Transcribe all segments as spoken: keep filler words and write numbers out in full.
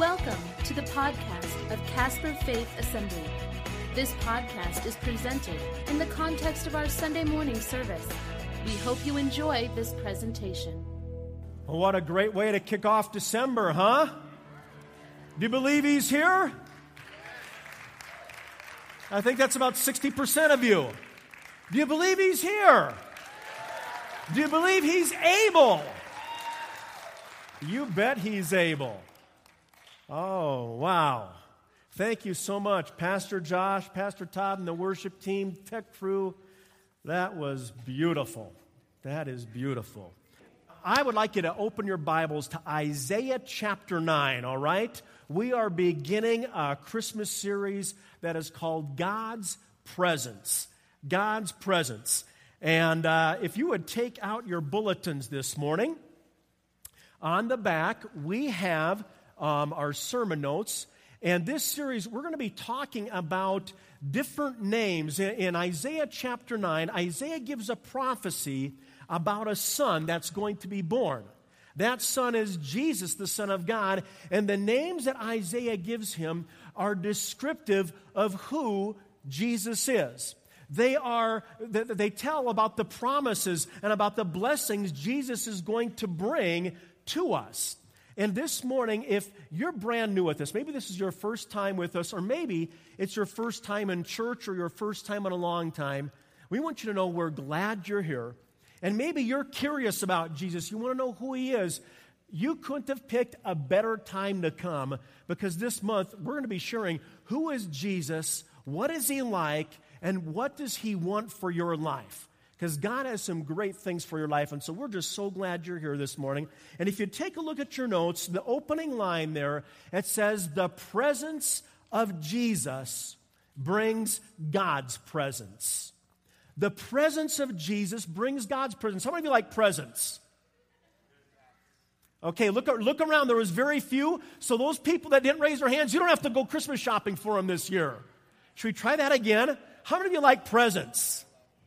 Welcome to the podcast of Casper Faith Assembly. This podcast is presented in the context of our Sunday morning service. We hope you enjoy this presentation. Well, what a great way to kick off December, huh? Do you believe He's here? I think that's about sixty percent of you. Do you believe He's here? Do you believe He's able? You bet He's able. Oh, wow. Thank you so much, Pastor Josh, Pastor Todd, and the worship team, tech crew. That was beautiful. That is beautiful. I would like you to open your Bibles to Isaiah chapter nine, all right? We are beginning a Christmas series that is called God's Presence. God's Presence. And uh, if you would take out your bulletins this morning, on the back we have um, our sermon notes. And this series, we're going to be talking about different names. In, in Isaiah chapter nine, Isaiah gives a prophecy about a son that's going to be born. That son is Jesus, the Son of God, and the names that Isaiah gives him are descriptive of who Jesus is. They are, they tell about the promises and about the blessings Jesus is going to bring to us. And this morning, if you're brand new with us, maybe this is your first time with us, or maybe it's your first time in church or your first time in a long time, we want you to know we're glad you're here. And maybe you're curious about Jesus. You want to know who He is. You couldn't have picked a better time to come, because this month we're going to be sharing who is Jesus, what is He like, and what does He want for your life. Because God has some great things for your life, and so we're just so glad you're here this morning. And if you take a look at your notes, the opening line there, it says, the presence of Jesus brings God's presence. The presence of Jesus brings God's presence. How many of you like presents? Okay, look, look around. There was very few. So those people that didn't raise their hands, you don't have to go Christmas shopping for them this year. Should we try that again? How many of you like presents?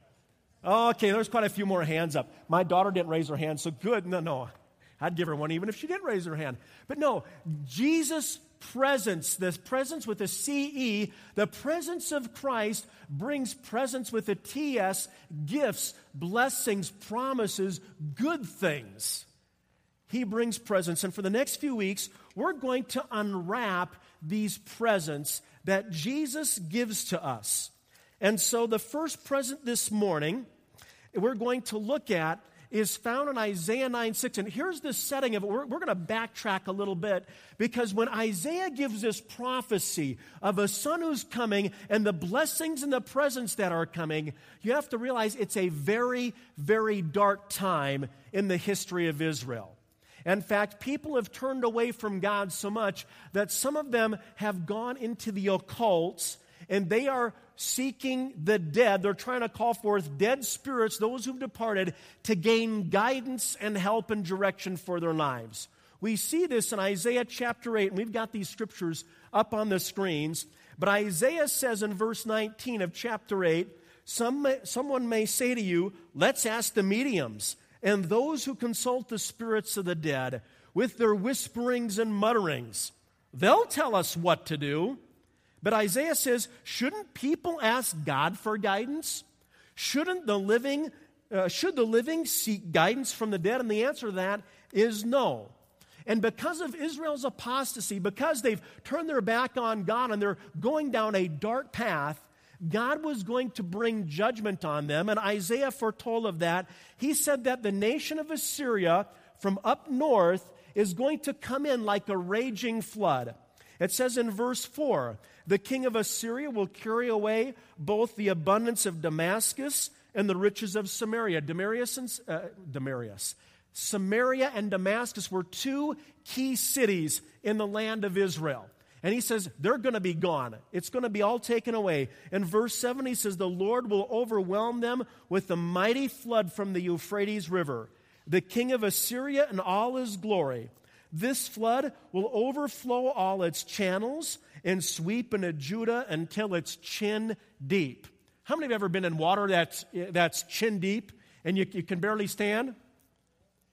Okay, there's quite a few more hands up. My daughter didn't raise her hand, so good. No, no. I'd give her one even if she didn't raise her hand. But no, Jesus' presence, this presence with a C E, the presence of Christ brings presence with a T S, gifts, blessings, promises, good things. He brings presence. And for the next few weeks, we're going to unwrap these presents that Jesus gives to us. And so the first present this morning we're going to look at is found in Isaiah nine six. And here's the setting of it. We're, we're going to backtrack a little bit, because when Isaiah gives this prophecy of a son who's coming and the blessings and the presents that are coming, you have to realize it's a very, very dark time in the history of Israel. In fact, people have turned away from God so much that some of them have gone into the occult, and they are seeking the dead. They're trying to call forth dead spirits, those who've departed, to gain guidance and help and direction for their lives. We see this in Isaiah chapter eight, and we've got these scriptures up on the screens. But Isaiah says in verse nineteen of chapter eight, Some may, someone may say to you, let's ask the mediums and those who consult the spirits of the dead with their whisperings and mutterings. They'll tell us what to do. But Isaiah says, shouldn't people ask God for guidance? Shouldn't the living, uh, should the living seek guidance from the dead? And the answer to that is no. And because of Israel's apostasy, because they've turned their back on God and they're going down a dark path, God was going to bring judgment on them. And Isaiah foretold of that. He said that the nation of Assyria from up north is going to come in like a raging flood. It says in verse four, the king of Assyria will carry away both the abundance of Damascus and the riches of Samaria. Demarius and uh, Demarius. Samaria and Damascus were two key cities in the land of Israel. And he says they're going to be gone. It's going to be all taken away. In verse seven, he says the Lord will overwhelm them with the mighty flood from the Euphrates River. The king of Assyria and all his glory. This flood will overflow all its channels and sweep into Judah until it's chin deep. How many have ever been in water that's, that's chin deep and you, you can barely stand?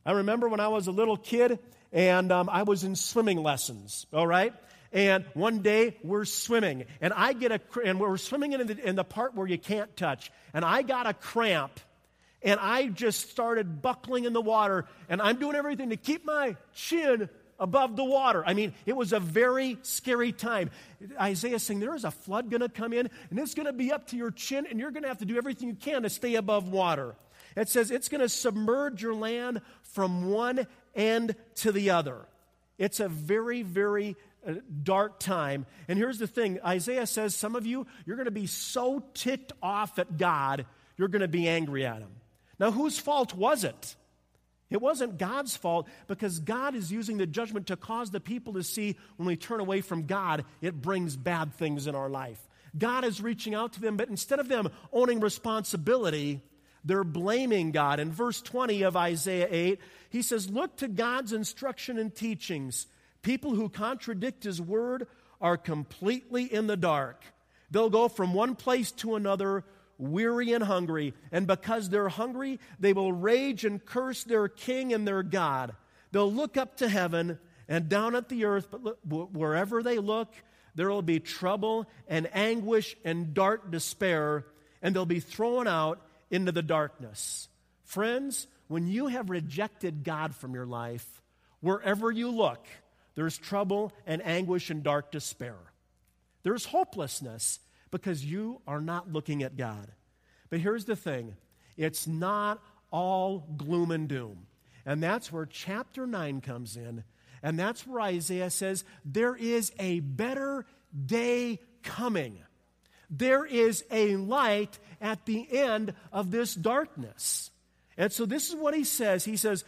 I remember when I was a little kid, and um, I was in swimming lessons, all right? And one day we're swimming, and I get a, and we're swimming in the, in the part where you can't touch, and I got a cramp, and I just started buckling in the water, and I'm doing everything to keep my chin above the water. I mean, it was a very scary time. Isaiah's saying there is a flood going to come in, and it's going to be up to your chin, and you're going to have to do everything you can to stay above water. It says it's going to submerge your land from one end to the other. It's a very, very uh, dark time. And here's the thing. Isaiah says some of you, you're going to be so ticked off at God, you're going to be angry at him. Now, whose fault was it? It wasn't God's fault, because God is using the judgment to cause the people to see when we turn away from God, it brings bad things in our life. God is reaching out to them, but instead of them owning responsibility, they're blaming God. In verse twenty of Isaiah eight, he says, look to God's instruction and teachings. People who contradict his word are completely in the dark. They'll go from one place to another, weary and hungry, and because they're hungry, they will rage and curse their king and their God. They'll look up to heaven and down at the earth, but look, wherever they look, there will be trouble and anguish and dark despair, and they'll be thrown out into the darkness. Friends, when you have rejected God from your life, wherever you look, there's trouble and anguish and dark despair. There's hopelessness because you are not looking at God. But here's the thing. It's not all gloom and doom. And that's where chapter nine comes in. And that's where Isaiah says, there is a better day coming. There is a light at the end of this darkness. And so this is what he says. He says,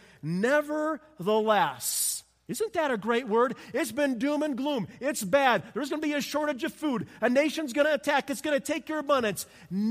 nevertheless. Isn't that a great word? It's been doom and gloom. It's bad. There's going to be a shortage of food. A nation's going to attack. It's going to take your abundance.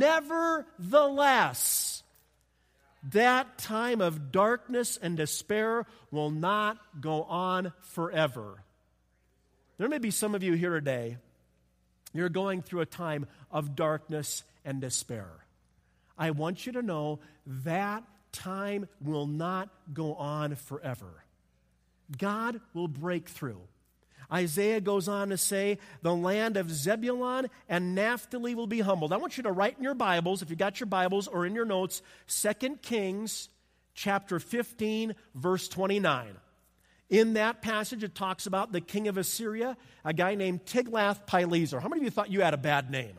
Nevertheless, that time of darkness and despair will not go on forever. There may be some of you here today, you're going through a time of darkness and despair. I want you to know that time will not go on forever. God will break through. Isaiah goes on to say, the land of Zebulun and Naphtali will be humbled. I want you to write in your Bibles, if you got your Bibles or in your notes, Second Kings chapter fifteen, verse twenty-nine. In that passage, it talks about the king of Assyria, a guy named Tiglath-Pileser. How many of you thought you had a bad name?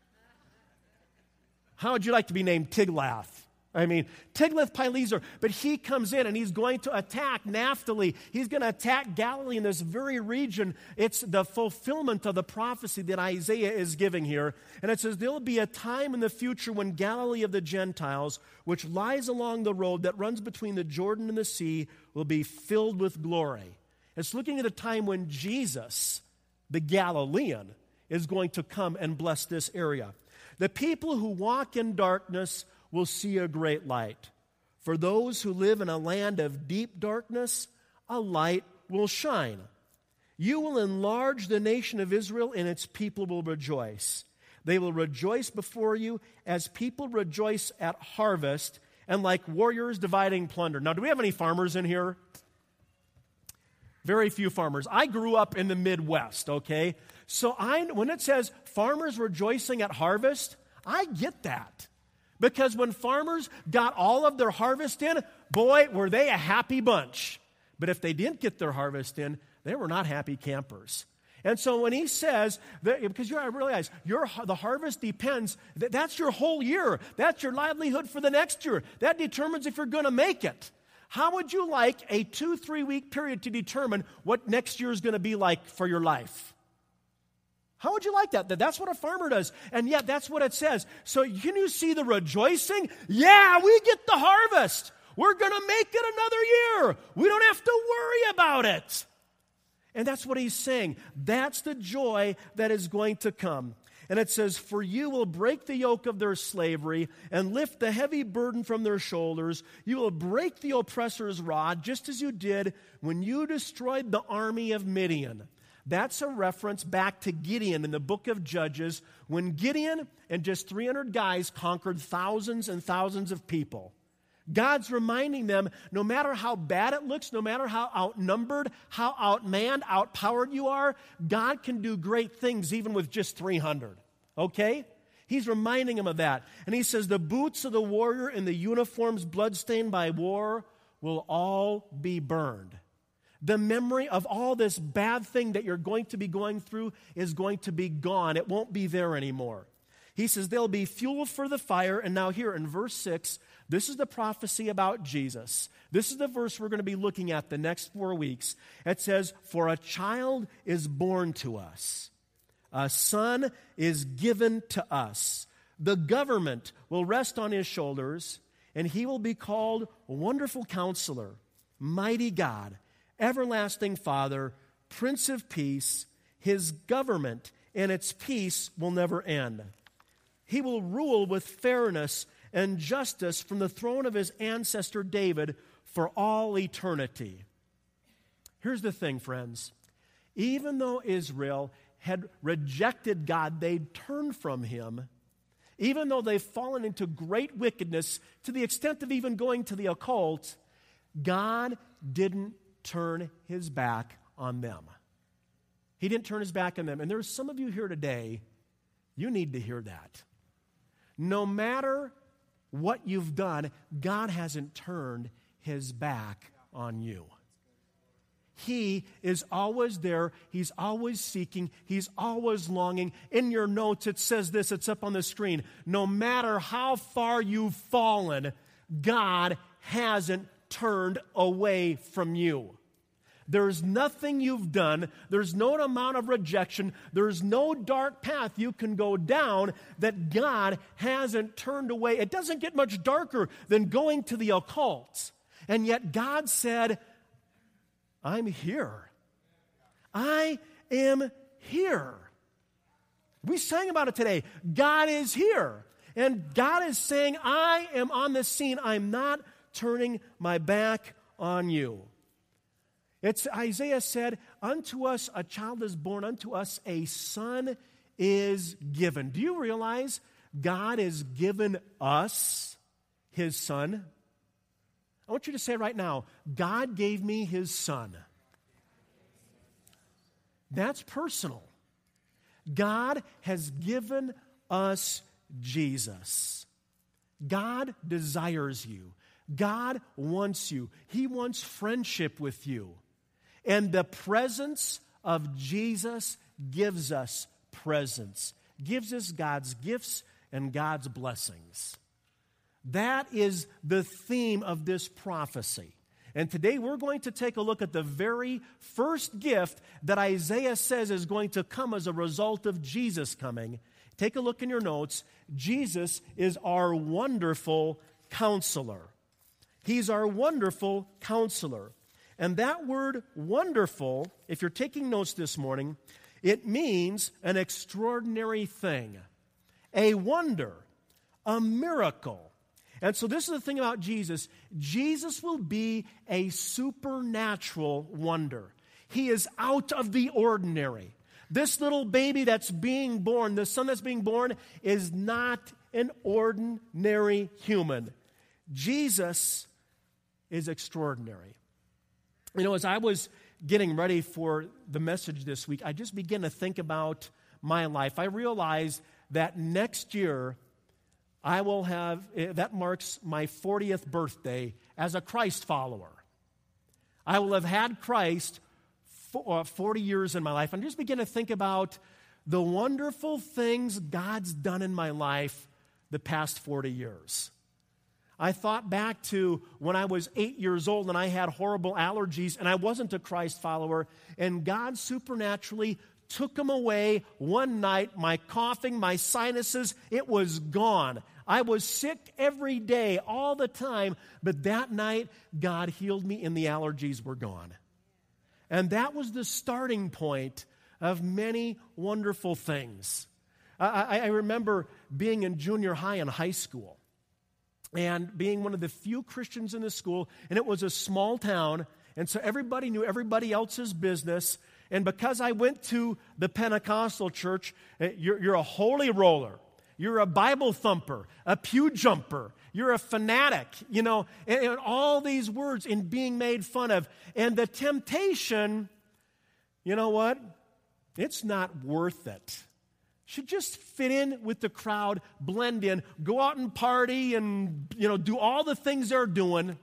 How would you like to be named Tiglath? I mean, Tiglath-Pileser. But he comes in and he's going to attack Naphtali. He's going to attack Galilee in this very region. It's the fulfillment of the prophecy that Isaiah is giving here. And it says, there'll be a time in the future when Galilee of the Gentiles, which lies along the road that runs between the Jordan and the sea, will be filled with glory. It's looking at a time when Jesus, the Galilean, is going to come and bless this area. The people who walk in darkness will see a great light. For those who live in a land of deep darkness, a light will shine. You will enlarge the nation of Israel, and its people will rejoice. They will rejoice before you as people rejoice at harvest, and like warriors dividing plunder. Now, do we have any farmers in here? Very few farmers. I grew up in the Midwest, okay? So I, when it says farmers rejoicing at harvest, I get that. Because when farmers got all of their harvest in, boy, were they a happy bunch. But if they didn't get their harvest in, they were not happy campers. And so when he says, that, because you realize your, the harvest depends, that, that's your whole year. That's your livelihood for the next year. That determines if you're going to make it. How would you like a two, three-week period to determine what next year is going to be like for your life? How would you like that? That's what a farmer does. And yet, that's what it says. So can you see the rejoicing? Yeah, we get the harvest. We're going to make it another year. We don't have to worry about it. And that's what he's saying. That's the joy that is going to come. And it says, for you will break the yoke of their slavery and lift the heavy burden from their shoulders. You will break the oppressor's rod, just as you did when you destroyed the army of Midian. That's a reference back to Gideon in the book of Judges, when Gideon and just three hundred guys conquered thousands and thousands of people. God's reminding them, no matter how bad it looks, no matter how outnumbered, how outmanned, outpowered you are, God can do great things even with just three hundred. Okay? He's reminding them of that. And he says, the boots of the warrior and the uniforms bloodstained by war will all be burned. The memory of all this bad thing that you're going to be going through is going to be gone. It won't be there anymore. He says they'll be fuel for the fire. And now here in verse six, this is the prophecy about Jesus. This is the verse we're going to be looking at the next four weeks. It says, for a child is born to us. A son is given to us. The government will rest on his shoulders, and he will be called Wonderful Counselor, Mighty God, Everlasting Father, Prince of Peace. His government and its peace will never end. He will rule with fairness and justice from the throne of his ancestor David for all eternity. Here's the thing, friends. Even though Israel had rejected God, they'd turned from him, even though they've fallen into great wickedness to the extent of even going to the occult, God didn't turn his back on them. He didn't turn his back on them. And there's some of you here today, you need to hear that. No matter what you've done, God hasn't turned his back on you. He is always there. He's always seeking. He's always longing. In your notes, it says this. It's up on the screen. No matter how far you've fallen, God hasn't turned away from you. There's nothing you've done. There's no amount of rejection. There's no dark path you can go down that God hasn't turned away. It doesn't get much darker than going to the occult. And yet God said, I'm here. I am here. We sang about it today. God is here. And God is saying, I am on the scene. I'm not turning my back on you. It's Isaiah said, unto us a child is born, unto us a son is given. Do you realize God has given us his son? I want you to say right now, God gave me his son. That's personal. God has given us Jesus. God desires you. God wants you. He wants friendship with you. And the presence of Jesus gives us presence, gives us God's gifts and God's blessings. That is the theme of this prophecy. And today we're going to take a look at the very first gift that Isaiah says is going to come as a result of Jesus coming. Take a look in your notes. Jesus is our wonderful counselor. He's our wonderful counselor. And that word wonderful, if you're taking notes this morning, it means an extraordinary thing, a wonder, a miracle. And so this is the thing about Jesus. Jesus will be a supernatural wonder. He is out of the ordinary. This little baby that's being born, the son that's being born, is not an ordinary human. Jesus is extraordinary. You know, as I was getting ready for the message this week, I just began to think about my life. I realized that next year, I will have, that marks my fortieth birthday as a Christ follower. I will have had Christ for forty years in my life. And just begin to think about the wonderful things God's done in my life the past forty years. I thought back to when I was eight years old and I had horrible allergies and I wasn't a Christ follower, and God supernaturally took them away one night. My coughing, my sinuses, it was gone. I was sick every day, all the time, but that night, God healed me and the allergies were gone. And that was the starting point of many wonderful things. I, I remember being in junior high and high school and being one of the few Christians in the school, and it was a small town, and so everybody knew everybody else's business. And because I went to the Pentecostal church, you're, you're a holy roller. You're a Bible thumper, a pew jumper. You're a fanatic, you know, and, and all these words in being made fun of. And the temptation, you know what? It's not worth it. Should just fit in with the crowd, blend in, go out and party and, you know, do all the things they're doing.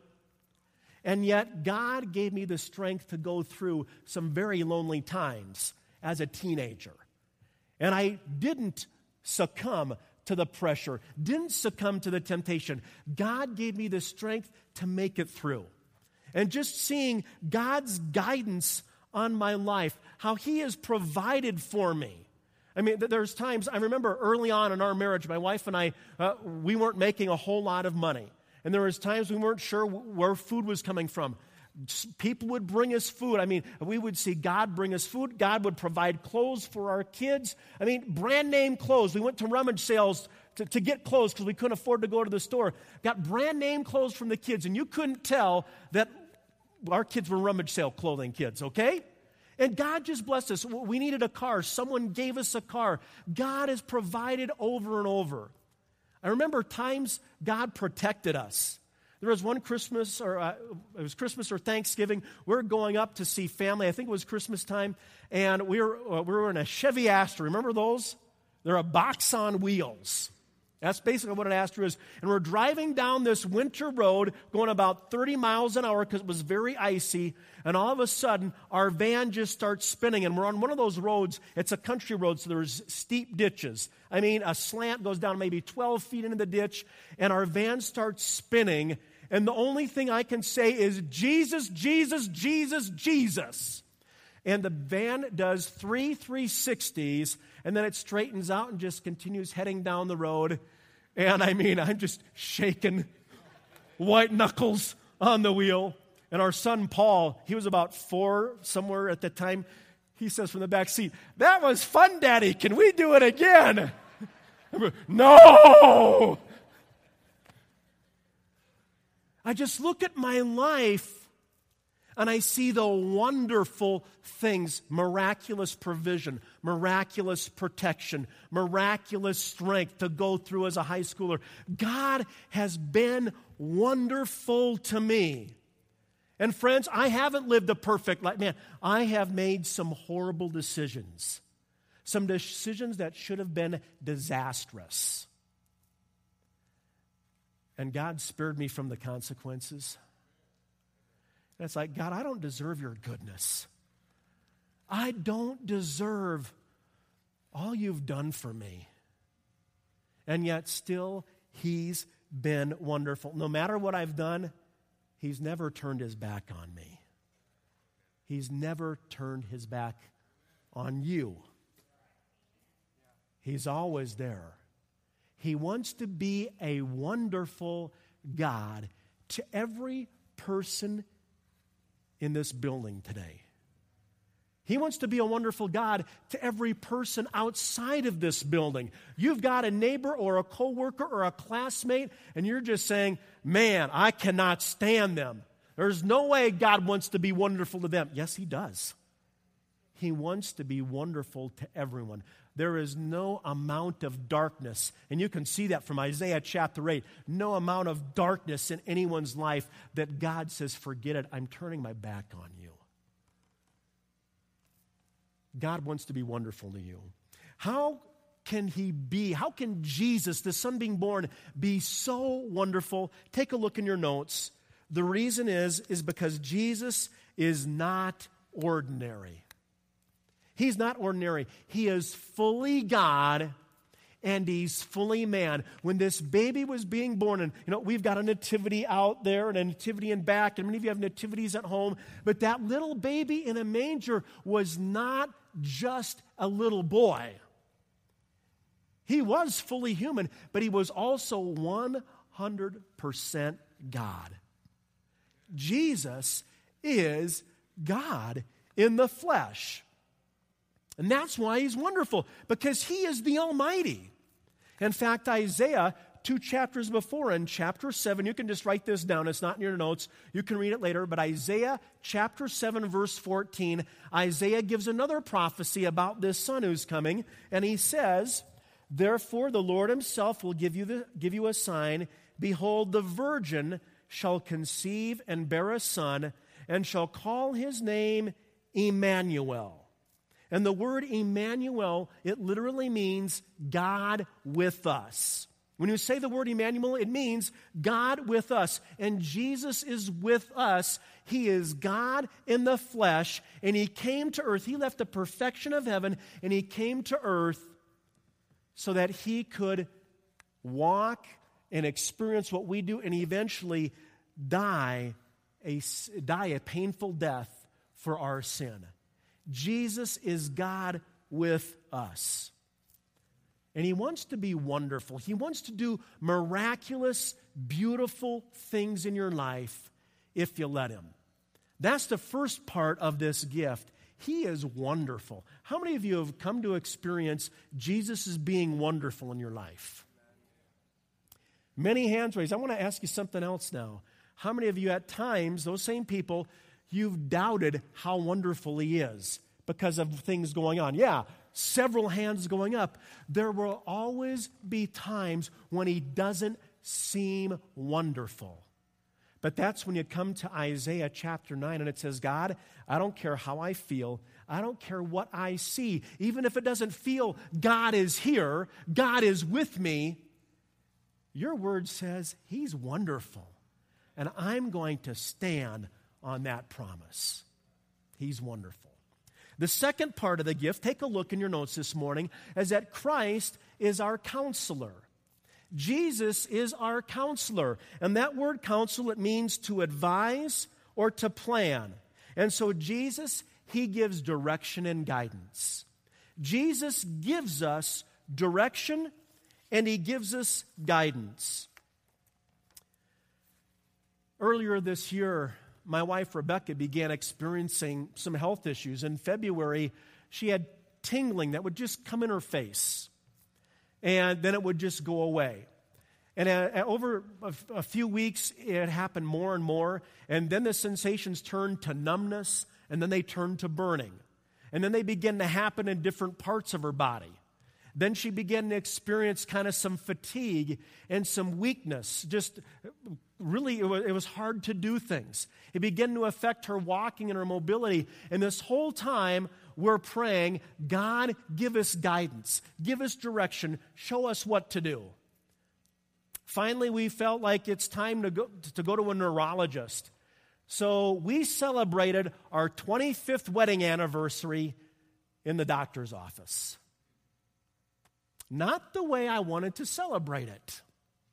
And yet God gave me the strength to go through some very lonely times as a teenager. And I didn't succumb to the pressure, didn't succumb to the temptation. God gave me the strength to make it through. And just seeing God's guidance on my life, how He has provided for me. I mean, there's times, I remember early on in our marriage, my wife and I, uh, we weren't making a whole lot of money. And there was times we weren't sure where food was coming from. People would bring us food. I mean, we would see God bring us food. God would provide clothes for our kids. I mean, brand name clothes. We went to rummage sales to, to get clothes because we couldn't afford to go to the store. Got brand name clothes from the kids, and you couldn't tell that our kids were rummage sale clothing kids, okay? And God just blessed us. We needed a car. Someone gave us a car. God has provided over and over. I remember times God protected us. There was one Christmas, or uh, it was Christmas or Thanksgiving. We were going up to see family. I think it was Christmas time, and we were uh, we were in a Chevy Astra. Remember those? They're a box on wheels. That's basically what an Astra is. And we're driving down this winter road, going about thirty miles an hour because it was very icy. And all of a sudden, our van just starts spinning. And we're on one of those roads. It's a country road, so there's steep ditches. I mean, a slant goes down maybe twelve feet into the ditch, and our van starts spinning. And the only thing I can say is, Jesus, Jesus, Jesus, Jesus. And the van does three three sixties, and then it straightens out and just continues heading down the road. And I mean, I'm just shaking, white knuckles on the wheel. And our son Paul, he was about four somewhere at the time, he says from the back seat, "That was fun, Daddy. Can we do it again?" No! I just look at my life and I see the wonderful things, miraculous provision, miraculous protection, miraculous strength to go through as a high schooler. God has been wonderful to me. And friends, I haven't lived a perfect life. Man, I have made some horrible decisions. Some decisions that should have been disastrous. And God spared me from the consequences. And it's like, God, I don't deserve your goodness. I don't deserve all you've done for me. And yet still, He's been wonderful. No matter what I've done, He's never turned His back on me. He's never turned His back on you. He's always there. He wants to be a wonderful God to every person in this building today. He wants to be a wonderful God to every person outside of this building. You've got a neighbor or a coworker or a classmate, and you're just saying, "Man, I cannot stand them. There's no way God wants to be wonderful to them." Yes, He does. He wants to be wonderful to everyone. There is no amount of darkness, and you can see that from Isaiah chapter eight, no amount of darkness in anyone's life that God says, "Forget it, I'm turning my back on you." God wants to be wonderful to you. How can He be, how can Jesus, the Son being born, be so wonderful? Take a look in your notes. The reason is, is because Jesus is not ordinary. He's not ordinary. He is fully God and He's fully man. When this baby was being born, and you know, we've got a nativity out there and a nativity in back, and many of you have nativities at home, but that little baby in a manger was not just a little boy. He was fully human, but He was also one hundred percent God. Jesus is God in the flesh. And that's why He's wonderful, because He is the Almighty. In fact, Isaiah, two chapters before, in chapter seven, you can just write this down. It's not in your notes. You can read it later. But Isaiah chapter seven, verse fourteen, Isaiah gives another prophecy about this Son who's coming. And he says, Therefore, the Lord himself will give you, the, give you a sign. Behold, the virgin shall conceive and bear a son, and shall call his name Emmanuel. And the word Emmanuel, it literally means God with us. When you say the word Emmanuel, it means God with us. And Jesus is with us. He is God in the flesh, and he came to earth. He left the perfection of heaven, and he came to earth so that he could walk and experience what we do and eventually die a, die a painful death for our sin. Jesus is God with us. And he wants to be wonderful. He wants to do miraculous, beautiful things in your life if you let him. That's the first part of this gift. He is wonderful. How many of you have come to experience Jesus as being wonderful in your life? Many hands raised. I want to ask you something else now. How many of you at times, those same people, you've doubted how wonderful he is because of things going on? Yeah, several hands going up. There will always be times when he doesn't seem wonderful. But that's when you come to Isaiah chapter nine and it says, God, I don't care how I feel. I don't care what I see. Even if it doesn't feel God is here, God is with me. Your word says he's wonderful. And I'm going to stand on that promise. He's wonderful. The second part of the gift, take a look in your notes this morning, is that Christ is our counselor. Jesus is our counselor. And that word counsel, it means to advise or to plan. And so Jesus, he gives direction and guidance. Jesus gives us direction and he gives us guidance. Earlier this year, my wife Rebecca began experiencing some health issues. In February, she had tingling that would just come in her face. And then it would just go away. And uh, over a, a few weeks, it happened more and more. And then the sensations turned to numbness, and then they turned to burning. And then they began to happen in different parts of her body. Then she began to experience kind of some fatigue and some weakness. Just really, it was, it was hard to do things. It began to affect her walking and her mobility. And this whole time, we're praying, God, give us guidance. Give us direction. Show us what to do. Finally, we felt like it's time to go to, go to a neurologist. So we celebrated our twenty-fifth wedding anniversary in the doctor's office. Not the way I wanted to celebrate it.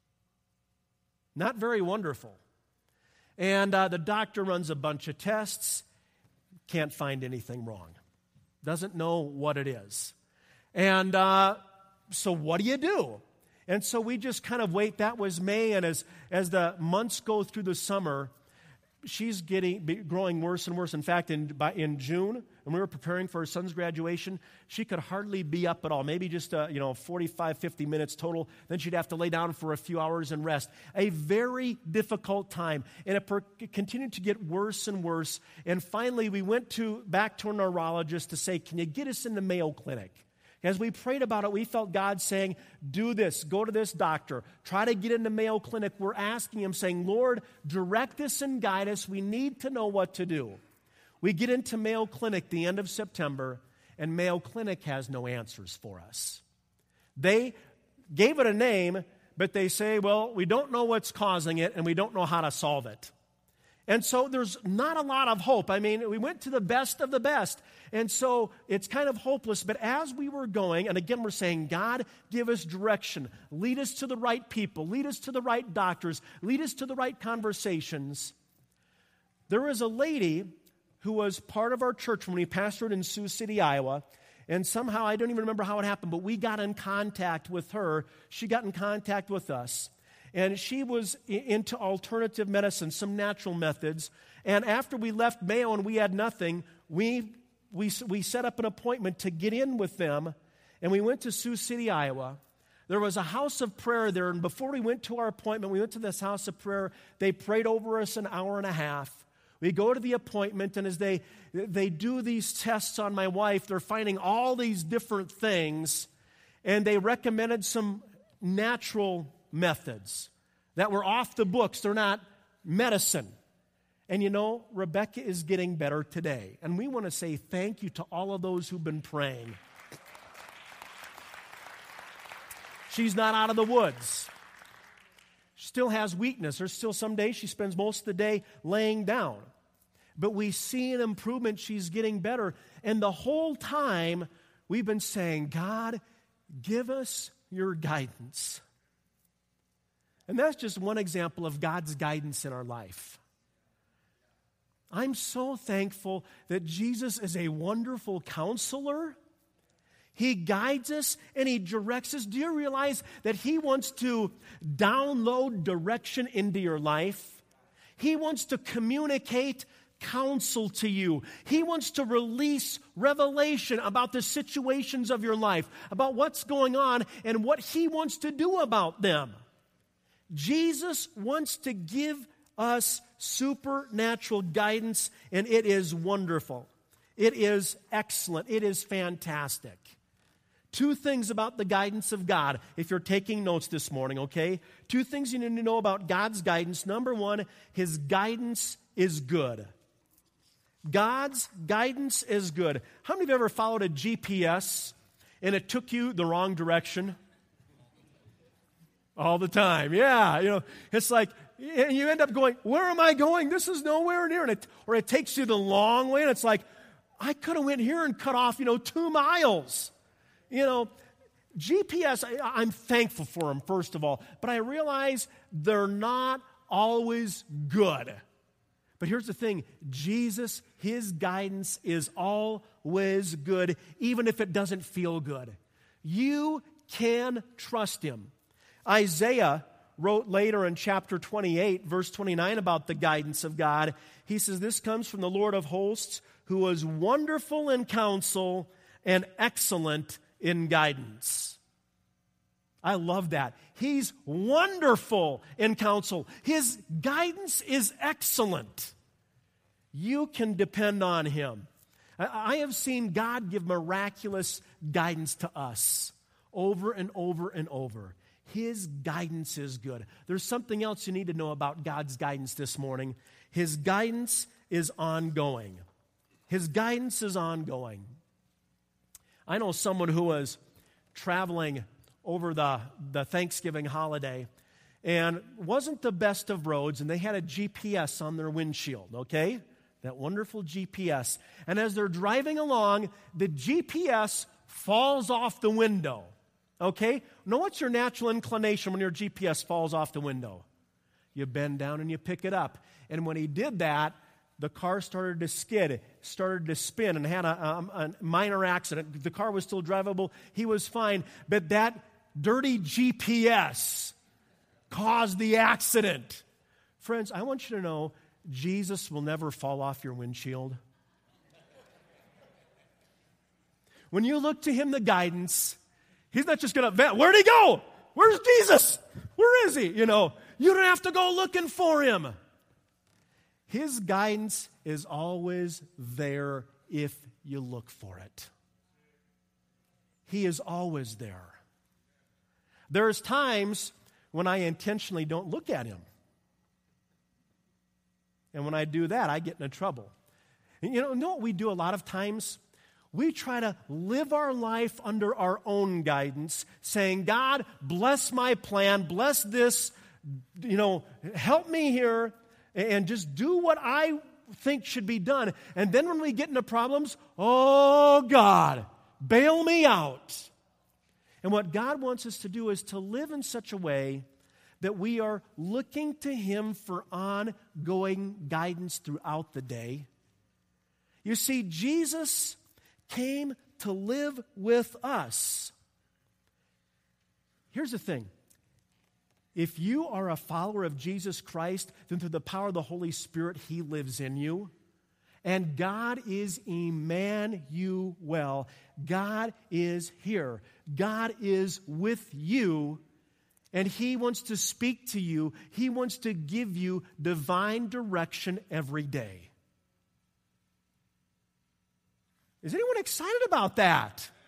Not very wonderful. And uh, the doctor runs a bunch of tests, can't find anything wrong. Doesn't know what it is. And uh, so what do you do? And so we just kind of wait. That was May, and as, as the months go through the summer, she's getting growing worse and worse. In fact, in, by, in June, when we were preparing for her son's graduation, she could hardly be up at all, maybe just uh, you know forty-five, fifty minutes total. Then she'd have to lay down for a few hours and rest. A very difficult time, and it, per- it continued to get worse and worse. And finally, we went to back to a neurologist to say, can you get us in the Mayo Clinic? As we prayed about it, we felt God saying, do this, go to this doctor, try to get into Mayo Clinic. We're asking him, saying, Lord, direct us and guide us. We need to know what to do. We get into Mayo Clinic the end of September, and Mayo Clinic has no answers for us. They gave it a name, but they say, well, we don't know what's causing it, and we don't know how to solve it. And so there's not a lot of hope. I mean, we went to the best of the best. And so it's kind of hopeless. But as we were going, and again, we're saying, God, give us direction. Lead us to the right people. Lead us to the right doctors. Lead us to the right conversations. There was a lady who was part of our church when we pastored in Sioux City, Iowa. And somehow, I don't even remember how it happened, but we got in contact with her. She got in contact with us. And she was into alternative medicine, some natural methods. And after we left Mayo and we had nothing, we, we, we set up an appointment to get in with them. And we went to Sioux City, Iowa. There was a house of prayer there. And before we went to our appointment, we went to this house of prayer. They prayed over us an hour and a half. We go to the appointment, and as they, they do these tests on my wife, they're finding all these different things. and they recommended some natural methods that were off the books. They're not medicine. And you know, Rebecca is getting better today. And we want to say thank you to all of those who've been praying. She's not out of the woods. She still has weakness. There's still some days she spends most of the day laying down. But we see an improvement. She's getting better. And the whole time, we've been saying, God, give us your guidance. And that's just one example of God's guidance in our life. I'm so thankful that Jesus is a wonderful counselor. He guides us and He directs us. Do you realize that He wants to download direction into your life? He wants to communicate counsel to you. He wants to release revelation about the situations of your life, about what's going on and what He wants to do about them. Jesus wants to give us supernatural guidance, and it is wonderful. It is excellent. It is fantastic. Two things about the guidance of God, if you're taking notes this morning, okay? Two things you need to know about God's guidance. Number one, His guidance is good. God's guidance is good. How many of you ever followed a G P S and it took you the wrong direction? All the time, yeah. You know, it's like, and you end up going, where am I going? This is nowhere near. And it, or it takes you the long way, and it's like, I could have went here and cut off, you know, two miles. You know, G P S, I, I'm thankful for them, first of all. But I realize they're not always good. But here's the thing. Jesus, His guidance is always good, even if it doesn't feel good. You can trust Him. Isaiah wrote later in chapter twenty-eight, verse twenty-nine, about the guidance of God. He says, this comes from the Lord of hosts, who is wonderful in counsel and excellent in guidance. I love that. He's wonderful in counsel. His guidance is excellent. You can depend on Him. I have seen God give miraculous guidance to us over and over and over. His guidance is good. There's something else you need to know about God's guidance this morning. His guidance is ongoing. His guidance is ongoing. I know someone who was traveling over the, the Thanksgiving holiday and wasn't the best of roads, and they had a G P S on their windshield, okay? That wonderful G P S. And as they're driving along, the G P S falls off the window. Okay? Know what's your natural inclination when your G P S falls off the window? You bend down and you pick it up. And when he did that, the car started to skid, started to spin, and had a, a, a minor accident. The car was still drivable. He was fine. But that dirty G P S caused the accident. Friends, I want you to know Jesus will never fall off your windshield. When you look to Him, the guidance, He's not just going to, where'd He go? Where's Jesus? Where is He? You know, you don't have to go looking for Him. His guidance is always there if you look for it. He is always there. There's times when I intentionally don't look at Him. And when I do that, I get into trouble. And you know, know what we do a lot of times? We try to live our life under our own guidance, saying, God, bless my plan, bless this, you know, help me here, and just do what I think should be done. And then when we get into problems, oh, God, bail me out. And what God wants us to do is to live in such a way that we are looking to Him for ongoing guidance throughout the day. You see, Jesus came to live with us. Here's the thing. If you are a follower of Jesus Christ, then through the power of the Holy Spirit, He lives in you. And God is Emmanuel. God is here. God is with you. And He wants to speak to you. He wants to give you divine direction every day. Is anyone excited about that?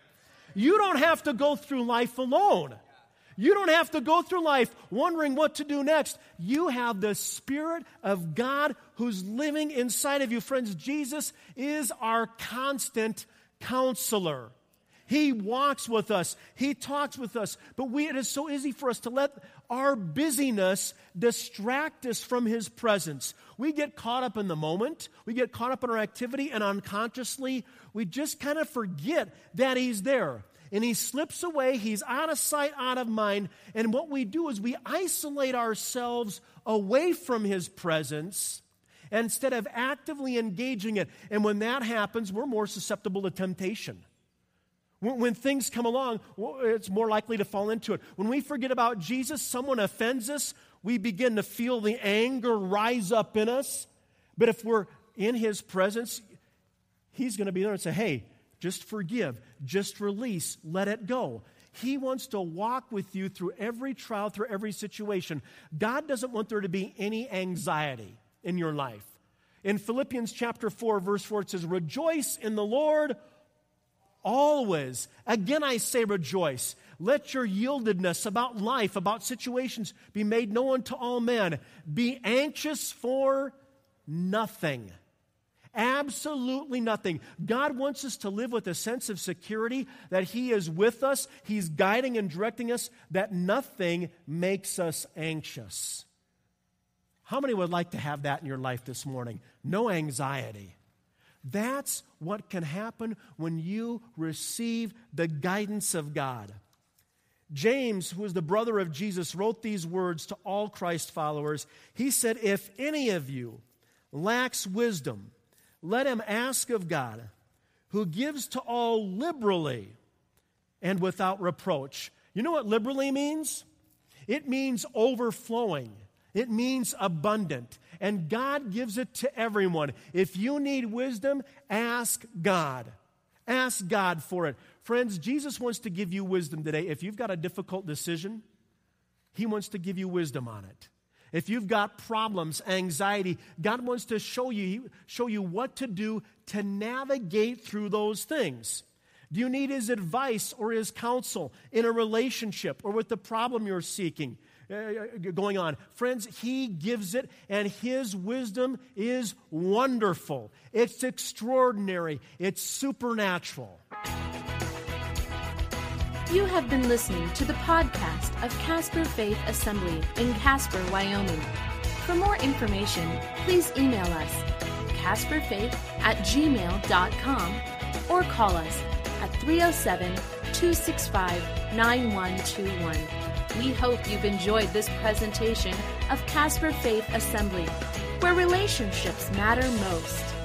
You don't have to go through life alone. You don't have to go through life wondering what to do next. You have the Spirit of God who's living inside of you. Friends, Jesus is our constant counselor. He walks with us. He talks with us. But we, it is so easy for us to let our busyness distract us from His presence. We get caught up in the moment. We get caught up in our activity, and unconsciously, we just kind of forget that He's there. And He slips away. He's out of sight, out of mind. And what we do is we isolate ourselves away from His presence instead of actively engaging it. And when that happens, we're more susceptible to temptation. When, when things come along, it's more likely to fall into it. When we forget about Jesus, someone offends us, we begin to feel the anger rise up in us. But if we're in His presence, He's going to be there and say, hey, just forgive, just release, let it go. He wants to walk with you through every trial, through every situation. God doesn't want there to be any anxiety in your life. In Philippians chapter four, verse four, it says, rejoice in the Lord always. Again, I say rejoice. Let your yieldedness about life, about situations, be made known to all men. Be anxious for nothing. Absolutely nothing. God wants us to live with a sense of security that He is with us, He's guiding and directing us, that nothing makes us anxious. How many would like to have that in your life this morning? No anxiety. That's what can happen when you receive the guidance of God. James, who is the brother of Jesus, wrote these words to all Christ followers. He said, if any of you lacks wisdom, let him ask of God, who gives to all liberally and without reproach. You know what liberally means? It means overflowing. It means abundant. And God gives it to everyone. If you need wisdom, ask God. Ask God for it. Friends, Jesus wants to give you wisdom today. If you've got a difficult decision, He wants to give you wisdom on it. If you've got problems, anxiety, God wants to show you, show you what to do to navigate through those things. Do you need His advice or His counsel in a relationship or with the problem you're seeking, uh, going on? Friends, He gives it, and His wisdom is wonderful. It's extraordinary. It's supernatural. You have been listening to the podcast of Casper Faith Assembly in Casper, Wyoming. For more information, please email us, casper faith at gmail dot com, or call us at three oh seven, two six five, nine one two one. We hope you've enjoyed this presentation of Casper Faith Assembly, where relationships matter most.